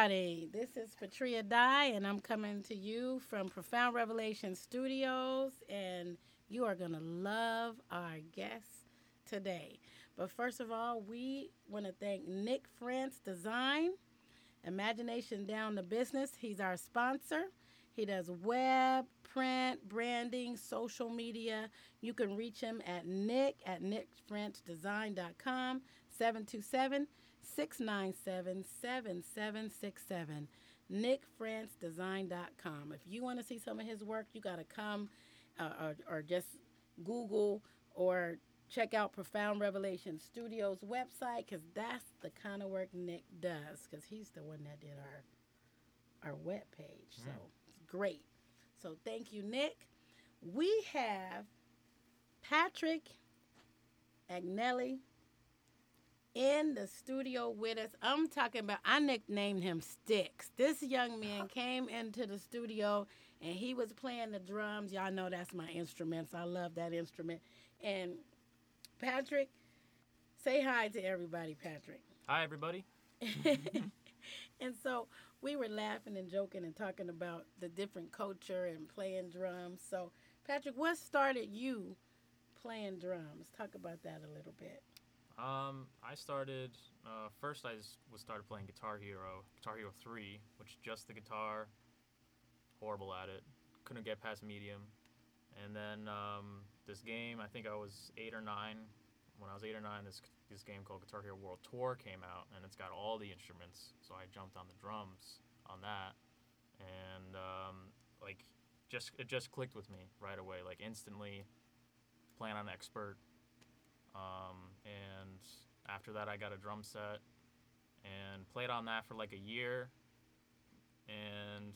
everybody. This is Patria Dye, and I'm coming to you from Profound Revelation Studios, and you are going to love our guests today. But first of all, we want to thank Nick France Design, Imagination Down to Business. He's our sponsor. He does web, print, branding, social media. You can reach him at nick@nickfrenchdesign.com, 727-697-7767. nickfrancedesign.com. If you want to see some of his work, you got to come or just Google or check out Profound Revelation Studios website because that's the kind of work Nick does because he's the one that did our web page. So it's great. So thank you, Nick. We have Patrick Agnelli in the studio with us. I'm talking about, I nicknamed him Sticks. This young man came into the studio and he was playing the drums. Y'all know that's my instruments. I love that instrument. And Patrick, say hi to everybody, Patrick. Hi, everybody. And so we were laughing and joking and talking about the different culture and playing drums. So, Patrick, what started you playing drums? Talk about that a little bit. I started, first I started playing Guitar Hero 3, which is just the guitar, horrible at it, couldn't get past medium. And then this game, I think I was 8 or 9. When I was 8 or 9, this game called Guitar Hero World Tour came out, and it's got all the instruments. So I jumped on the drums on that, and it just clicked with me right away, like instantly. Playing on expert, and after that I got a drum set and played on that for like a year, and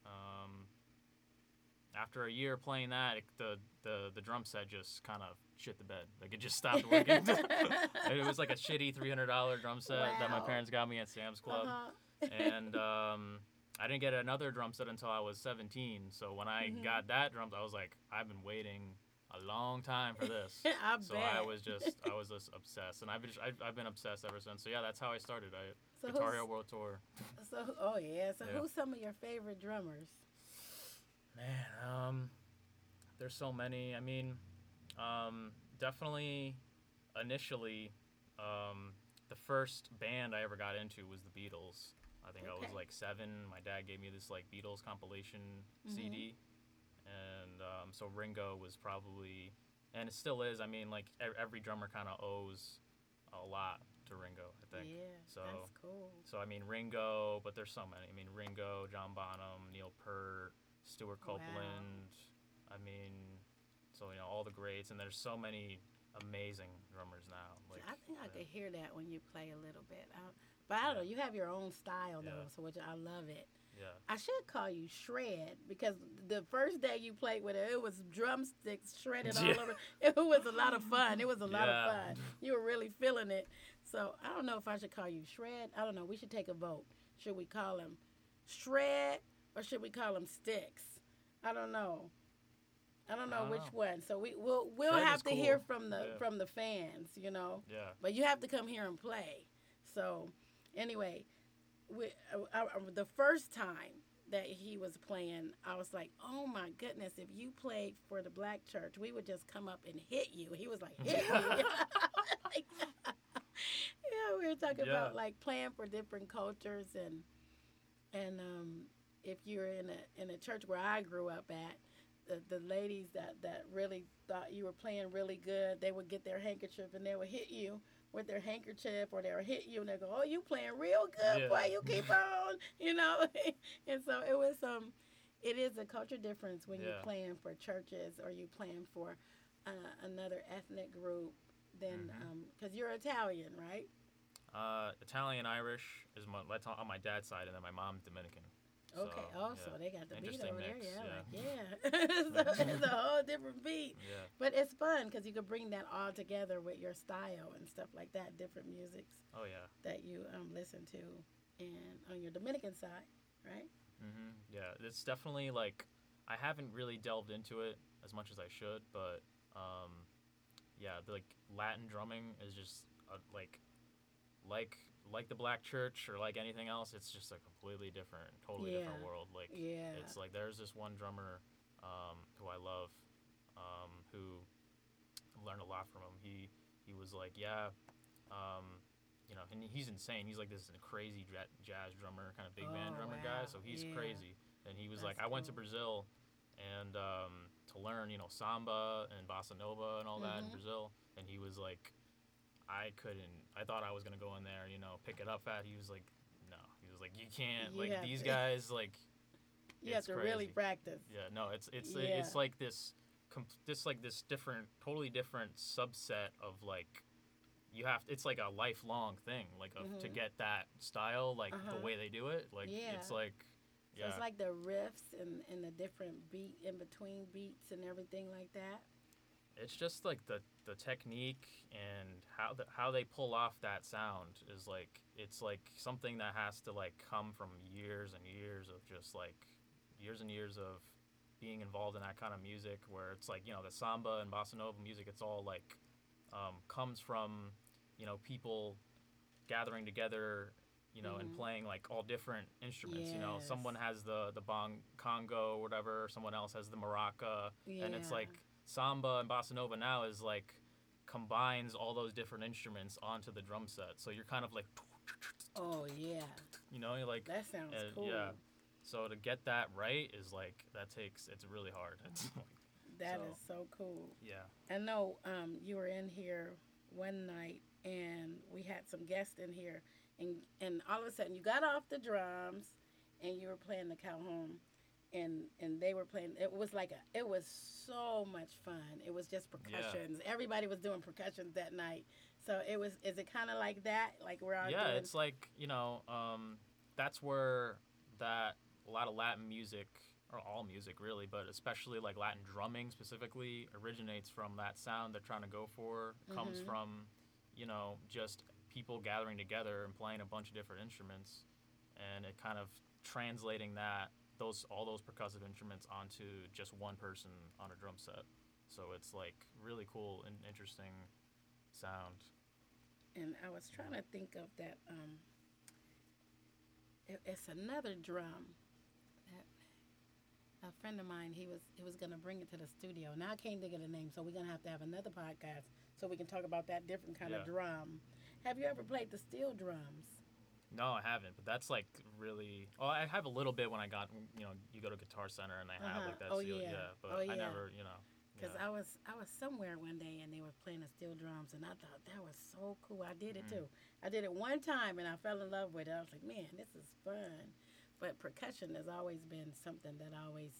after a year playing that, the drum set just kind of shit the bed. Like, it just stopped working. It was like a shitty $300 drum set that my parents got me at Sam's Club. And I didn't get another drum set until I was 17. So when I got that drum, I was like, I've been waiting a long time for this. Bet. I was just obsessed, and I've been obsessed ever since. So yeah, that's how I started. Guitar Hero World Tour. So who's some of your favorite drummers? Man, there's so many. I mean, definitely initially, the first band I ever got into was the Beatles. I think I was like 7. My dad gave me this like Beatles compilation CD, and so Ringo was probably, and it still is. I mean, like every drummer kind of owes a lot to Ringo, I think. Yeah, so that's cool. So I mean Ringo, but there's so many. I mean Ringo, John Bonham, Neil Peart, Stuart Copeland. Wow. I mean, so all the greats, and there's so many amazing drummers now. Like, I think I could hear that when you play a little bit. But I don't know. You have your own style though, so I love it. Yeah. I should call you Shred because the first day you played with it was drumsticks shredded all over. It was a lot of fun. It was a lot of fun. You were really feeling it. So I don't know if I should call you Shred. I don't know. We should take a vote. Should we call him Shred or should we call him Sticks? I don't know. I don't know which one. So we'll have to hear from the fans, Yeah. But you have to come here and play. So anyway, the first time that he was playing, I was like, oh my goodness, if you played for the black church, we would just come up and hit you. He was like, hit me. Yeah, we were talking about like playing for different cultures and if you're in a church where I grew up at, the ladies that really thought you were playing really good, they would get their handkerchief and they would hit you with their handkerchief, or they'll hit you and they'll go, oh, you playing real good, boy, you keep on, And so it is a culture difference when you're playing for churches or you playing for another ethnic group than, because you're Italian, right? Italian, Irish is on my dad's side, and then my mom's Dominican. Okay. So they got the beat over mix, there. So it's a whole different beat. Yeah. But it's fun because you can bring that all together with your style and stuff like that, different musics. Oh, yeah. That you listen to and on your Dominican side, right? Yeah, it's definitely like, I haven't really delved into it as much as I should, but yeah, like Latin drumming is just like like the Black Church or like anything else, it's just a completely different, totally different world. Like, Yeah. it's like there's this one drummer who I love, who learned a lot from him. He was like, yeah, you know, and he's insane. He's like this crazy jazz drummer, kind of big band drummer guy. So he's crazy. And he was like, I went to Brazil, and to learn, you know, samba and bossa nova and all that in Brazil. And he was like, I couldn't. I thought I was gonna go in there, you know, pick it up fast. He was like, no. He was like, you can't. You like have these to- guys, like, You have it's to crazy. really practice. Yeah, no, it's Yeah. it's like this different, totally different subset of like you have. It's like a lifelong thing, like to get that style, like the way they do it. Like it's like, So it's like the riffs and the different beat in between beats and everything like that. It's just like the technique and how they pull off that sound is like, it's like something that has to like come from years and years of just like years and years of being involved in that kind of music, where it's like, you know, the samba and bossa nova music, it's all like comes from, you know, people gathering together, you know, and playing like all different instruments. You know, Yes. someone has the bong congo or whatever, someone else has the maraca, and it's Yeah. like samba and bossa nova now is like combines all those different instruments onto the drum set. So you're kind of like, Oh yeah, you know, you're like, that sounds cool. yeah. So to get that right is like, it's really hard. It's like, That so- is so cool. yeah. I know you were in here one night and we had some guests in here, and all of a sudden you got off the drums and you were playing the cajon, and they were playing. It was so much fun. It was just percussions. Everybody was doing percussions that night. So is it kind of like that? Like we're all Yeah, doing, it's like, you know, that's where that a lot of Latin music, or all music really, but especially like Latin drumming specifically, originates from that sound they're trying to go for. Comes from, you know, just people gathering together and playing a bunch of different instruments, and it kind of translating all those percussive instruments onto just one person on a drum set. So it's like really cool and interesting sound. and I was trying to think of that. It's another drum. A friend of mine, he was gonna bring it to the studio. Now I can't think of the name, so we're gonna have to have another podcast so we can talk about that different kind of Yeah. drum. Have you ever played the steel drums? No, I haven't, but that's like really. Oh, I have a little bit when I got, you know, you go to Guitar Center and they have like that. Oh, steel, yeah. but Oh, yeah. I never, you know. Because yeah. I was somewhere one day and they were playing the steel drums, and I thought that was so cool. I did Mm-hmm. it too. I did it one time and I fell in love with it. I was like, man, this is fun. But percussion has always been something that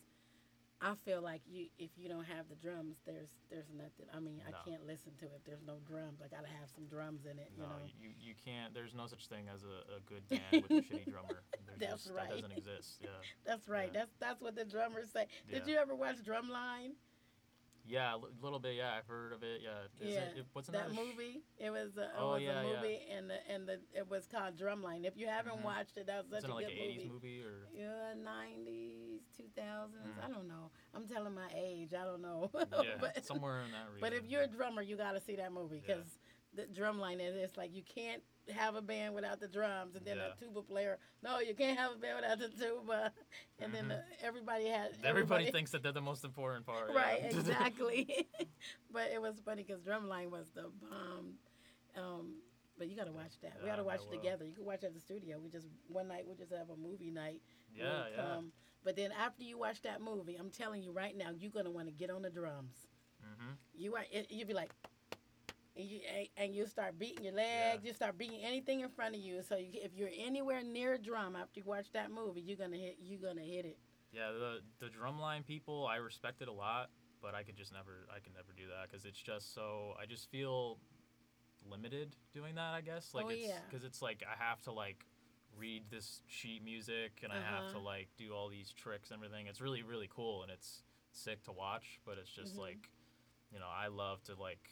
I feel like if you don't have the drums, there's nothing. I mean, I No. can't listen to it. There's no drums. I gotta have some drums in it. No, You know. you can't. There's no such thing as a good band with a shitty drummer. That's right. That doesn't exist. Yeah. That's right. Yeah. That's what the drummers say. Did Yeah. you ever watch Drumline? Yeah, a little bit. Yeah, I've heard of it. Yeah. What's in that that movie? It was a yeah, movie, and it was called Drumline. If you haven't watched it, that was Is such it a like good an 80s movie. movie or? Yeah, 90s, 2000s. I don't know. I'm telling my age. I don't know. Yeah, but, somewhere in that region. but if you're a drummer, you got to see that movie Yeah. because the Drumline it's like you can't have a band without the drums, and then Yeah. a tuba player. No, you can't have a band without the tuba, and then everybody had. Everybody thinks that they're the most important part. Right, Yeah. exactly. But it was funny because Drumline was the bomb. But you got to watch that. We Yeah, got to watch I it will. together. You can watch it at the studio. One night we just have a movie night. Yeah, We'll yeah. come. But then after you watch that movie, I'm telling you right now, you're gonna want to get on the drums. You be like, and you start beating your legs. Yeah. You start beating anything in front of you. So if you're anywhere near a drum after you watch that movie, you're gonna hit it. Yeah, the drumline people, I respect it a lot, but I can never do that because it's just so, I just feel limited doing that, I guess. Like, Oh, yeah. because it's like I have to like read this sheet music and I have to like do all these tricks and everything. It's really, really cool and it's sick to watch, but it's just like, you know, I love to like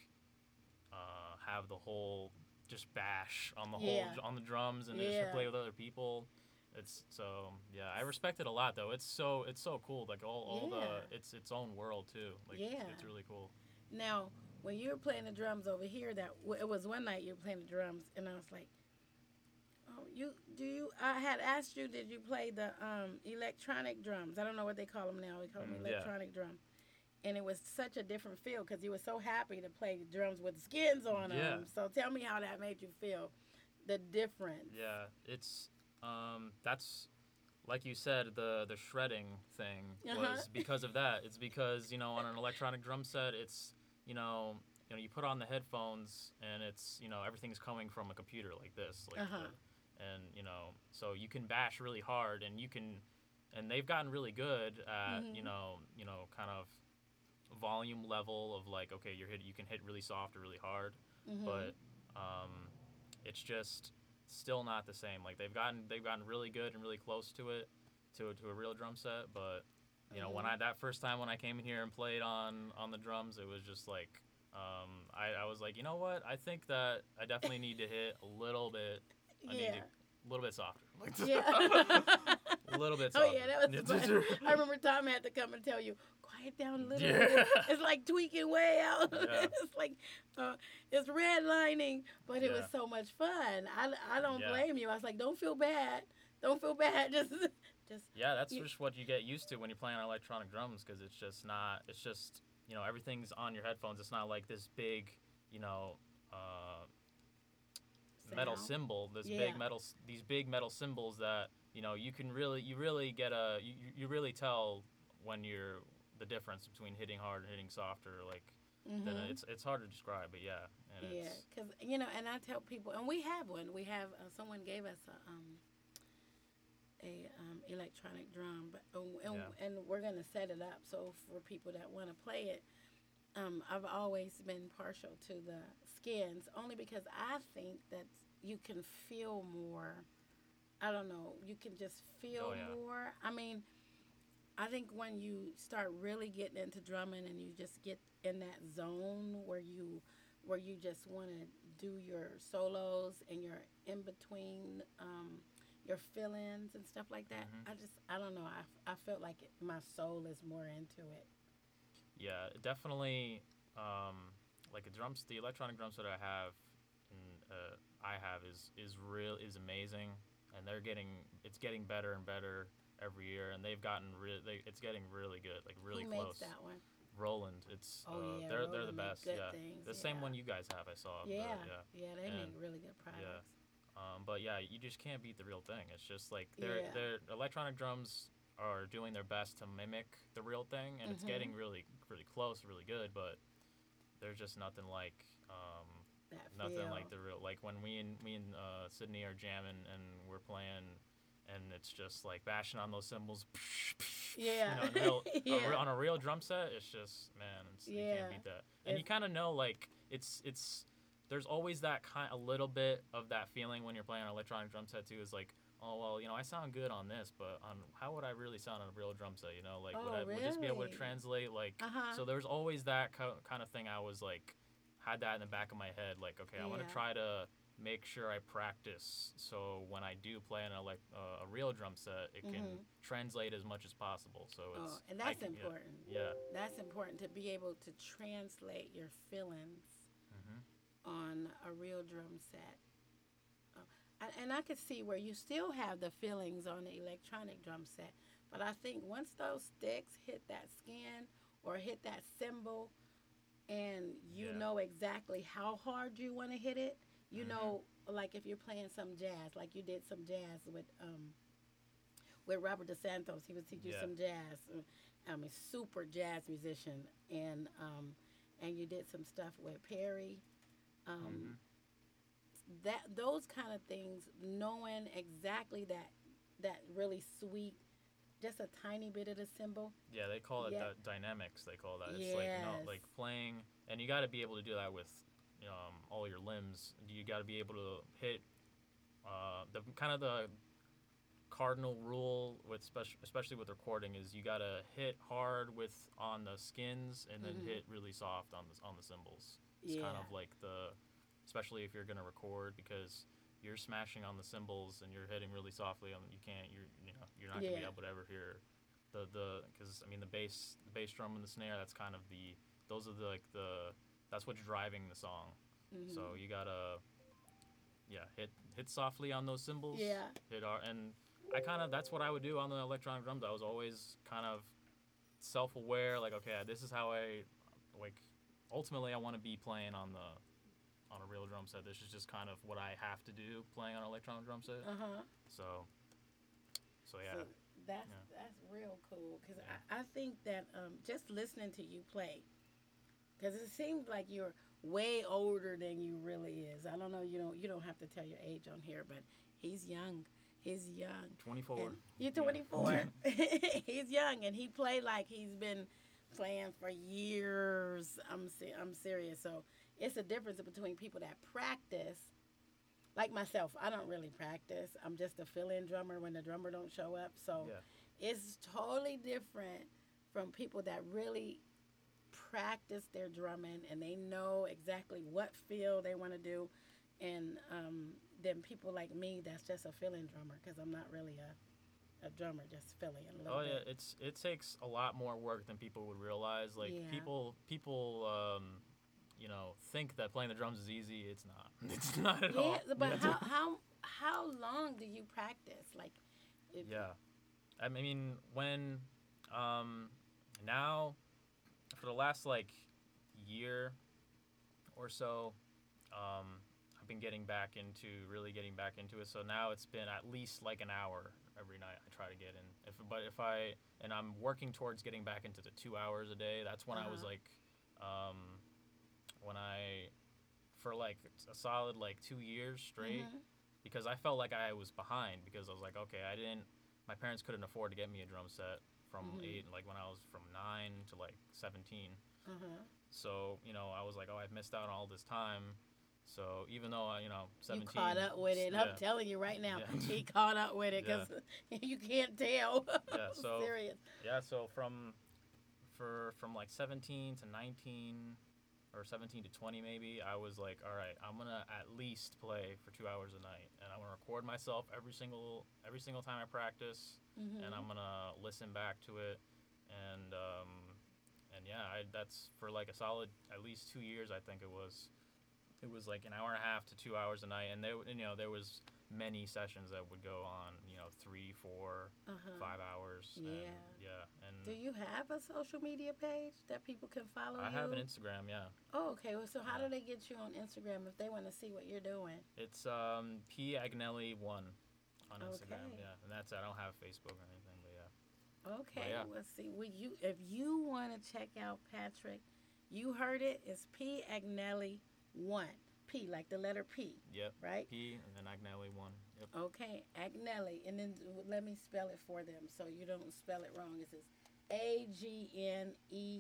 have the whole just bash on the whole on the drums and just play with other people. It's so, yeah, I respect it a lot though. It's so cool. Like all it's its own world too. Like it's really cool. Now, when you were playing the drums over here, it was one night you were playing the drums, and I was like, You do you? I had asked you, did you play the electronic drums? I don't know what they call them now. We call them Yeah. electronic drum. And it was such a different feel because you were so happy to play drums with skins on Yeah. them. So tell me how that made you feel, the difference. Yeah. It's that's like you said, the shredding thing Uh-huh. was because of that. It's because on an electronic drum set, it's you put on the headphones and it's everything's coming from a computer like this, like Uh-huh. and so you can bash really hard and they've gotten really good at Mhm. kind of volume level of like, okay, you can hit really soft or really hard, Mhm. but um, it's just still not the same. Like they've gotten really good and really close to it, to a real drum set. But when Mhm. that first time when I came in here and played on the drums, it was just like I was like, you know what? I think that I definitely need to hit a little bit. I need Yeah. to a little bit softer. Like Yeah. a little bit Oh softer. yeah, that was fun. I remember Tom had to come and tell you, quiet down a little Yeah. bit. It's like tweaking way out. Yeah. It's like it's redlining, but it was Yeah. so much fun. I don't Yeah. blame you. I was like, don't feel bad. Don't feel bad. Just Yeah, that's you, just what you get used to when you're playing on electronic drums because it's just not. It's just everything's on your headphones. It's not like this big uh, metal sound. cymbal. Yeah. These big metal cymbals that you really get you really tell when you're the difference between hitting hard and hitting softer. Like then Mhm. it's hard to describe, but yeah, and Yeah, it's because and I tell people, and we have one. We have someone gave us a electronic drum, but yeah. and we're gonna set it up so for people that want to play it. I've always been partial to the skins, only because I think that you can feel more. I don't know. You can just Oh feel yeah. more. I mean, I think when you start really getting into drumming and you just get in that zone where you just want to do your solos and your in between your fill-ins and stuff like that. hmm I don't know. I felt like my soul is more into it. Yeah, definitely. Like the electronic drum set I have is amazing, and it's getting better and better every year, and it's getting really good, like really Who makes close. that one? Roland, it's Oh yeah, they're the Roland make best, good yeah. things. The same Yeah, one you guys have, I saw, yeah, yeah, yeah. They and make really good yeah, products. but yeah, you just can't beat the real thing. It's just like Yeah. their electronic drums are doing their best to mimic the real thing, and it's Mhm. getting really really close, really good, but there's just That nothing feel. like the real, like when me and Sydney are jamming and we're playing, and it's just like bashing on those cymbals. Yeah. In real, Yeah. on a real drum set, it's just man, you Yeah. can't beat that. And you It's kind of know like it's there's always that a little bit of that feeling when you're playing an electronic drum set too. Is like, oh well, I sound good on this, but on how would I really sound on a real drum set? Like oh would this be able to really? translate? Like, Uh huh. so there's always that kind of thing. I was like, had that in the back of my head. Like, okay, I want to Yeah. try to make sure I practice so when I do play on a real drum set, it can Mhm. translate as much as possible. So Oh, it's and I that's can important. yeah. That's important to be able to translate your feelings hmm on a real drum set. And I could see where you still have the feelings on the electronic drum set, but I think once those sticks hit that skin or hit that cymbal, and you Yeah. know exactly how hard you want to hit it, hmm like if you're playing some jazz, like you did some jazz with Robert DeSantos, he would teach you Yeah. some jazz. I mean, super jazz musician, and you did some stuff with Perry. Um, hmm that those kind of things, knowing exactly that really sweet, just a tiny bit of the cymbal. Yeah, they call it Yeah. dynamics. They call that. It's like Yes. like playing, and you got to be able to do that with all your limbs. You got to be able to hit the kind of the cardinal rule with especially with recording is you got to hit hard with on the skins and then Mhm. hit really soft on the cymbals. It's kind Yeah. of like especially if you're going to record because you're smashing on the cymbals and you're hitting really softly on you can't you're not going to be Yeah. able to ever hear because I mean the bass drum and the snare, that's kind of those are the that's what's driving the song. So Mhm. you got to hit softly on those cymbals. Yeah. And that's what I would do on the electronic drums. I was always kind of self-aware, like, okay, this is how like ultimately I want to be playing on a real drum set. This is just kind of what I have to do playing on an electronic drum set. So yeah. So that's real cool because I think that just listening to you play, because it seems like you're way older than you really is. I don't know. You don't have to tell your age on here, but he's young. He's young. 24. And you're 24. He's young, and he played like he's been playing for years. I'm serious. So it's a difference between people that practice. Like myself, I don't really practice. I'm just a fill-in drummer when the drummer don't show up. So it's totally different from people that really practice their drumming and they know exactly what feel they want to do, and then people like me that's just a fill-in drummer because I'm not really a drummer, just filling a little bit. It takes a lot more work than people would realize. Like people think that playing the drums is easy. It's not. It's not at all. Yeah, but how long do you practice? Like, I mean, when now for the last like year or so, I've been really getting back into it. So now it's been at least like an hour every night I try to get in. And I'm working towards getting back into the 2 hours a day. That's when I was like, when I, for like a solid like 2 years straight, because I felt like I was behind because I was like, okay, my parents couldn't afford to get me a drum set from like when I was from 9 to like 17. So, I was like, oh, I've missed out on all this time. So even though, 17. You caught up with it. I'm telling you right now, he caught up with it because you can't tell. Yeah, so. Serious. Yeah, so from like 17 to 19 or 17 to 20 maybe, I was like, all right, I'm going to at least play for 2 hours a night. And I'm going to record myself every single time I practice. And I'm going to listen back to it. And that's for like a solid at least 2 years, I think it was. It was like an hour and a half to 2 hours a night, and there was many sessions that would go on, 3, 4, 5 hours. And do you have a social media page that people can follow you? I have an Instagram, yeah. Oh, okay. Well, so how do they get you on Instagram if they want to see what you're doing? It's P Agnelli 1 on Instagram, and that's it. I don't have Facebook or anything, but yeah. Okay, let's see. If you want to check out Patrick, you heard it. It's P Agnelli 1. P, like the letter P. Yep. Right? P and then Agnelli 1. Yep. Okay, Agnelli. And then let me spell it for them so you don't spell it wrong. It says Agnelli.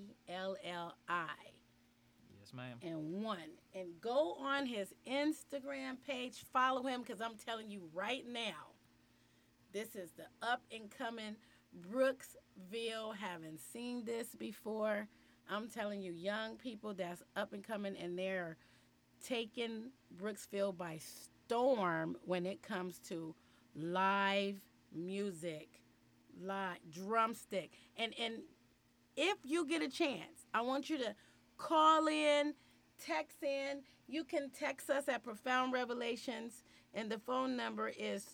Yes, ma'am. And 1. And go on his Instagram page. Follow him because I'm telling you right now, this is the up-and-coming Brooksville. Haven't seen this before. I'm telling you, young people that's up-and-coming, and they're taking Brooksville by storm when it comes to live music, live drumstick. And if you get a chance, I want you to call in, text in. You can text us at Profound Revelations, and the phone number is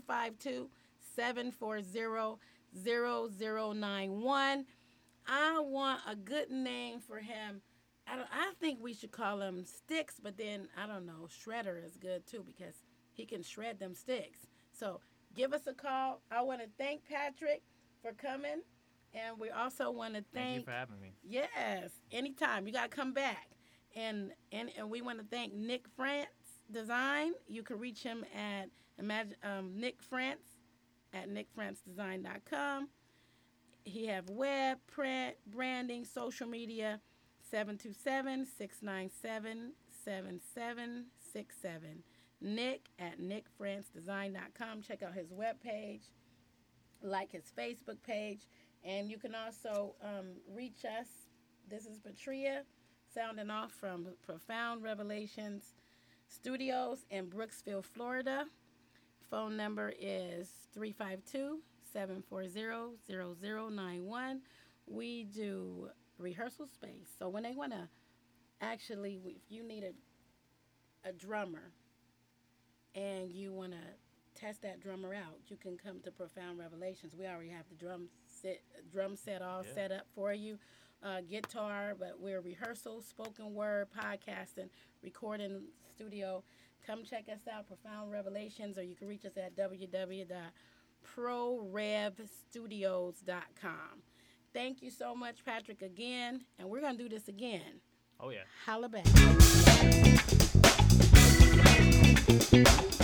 352-740-0091. I want a good name for him. I think we should call him Sticks, but then, I don't know, Shredder is good too because he can shred them sticks. So give us a call. I want to thank Patrick for coming, and we also want to Thank you for having me. Yes, anytime. You got to come back. And we want to thank Nick France Design. You can reach him at Nick France at nickfrancedesign.com. He have web, print, branding, social media, 727-697-7767. Nick at nickfrancedesign.com. Check out his webpage, like his Facebook page, and you can also reach us. This is Patria, sounding off from Profound Revelations Studios in Brooksville, Florida. Phone number is 352-740-0091. We do rehearsal space. So when they want to if you need a drummer, and you want to test that drummer out, you can come to Profound Revelations. We already have the drum set all set up for you. Guitar, but we're rehearsal, spoken word, podcasting, recording studio. Come check us out, Profound Revelations, or you can reach us at www.prorevstudios.com. Thank you so much, Patrick, again, and we're going to do this again. Oh, yeah. Holla back.